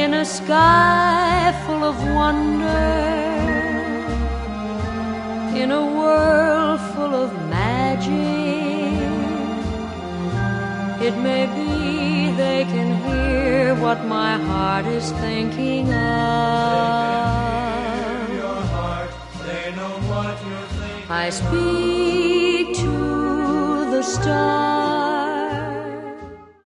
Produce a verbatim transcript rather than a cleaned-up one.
in a sky full of wonder, in a world full of magic. It may be they can hear what my heart is thinking of. They can hear your heart, they know what you're thinking. I speak to the stars.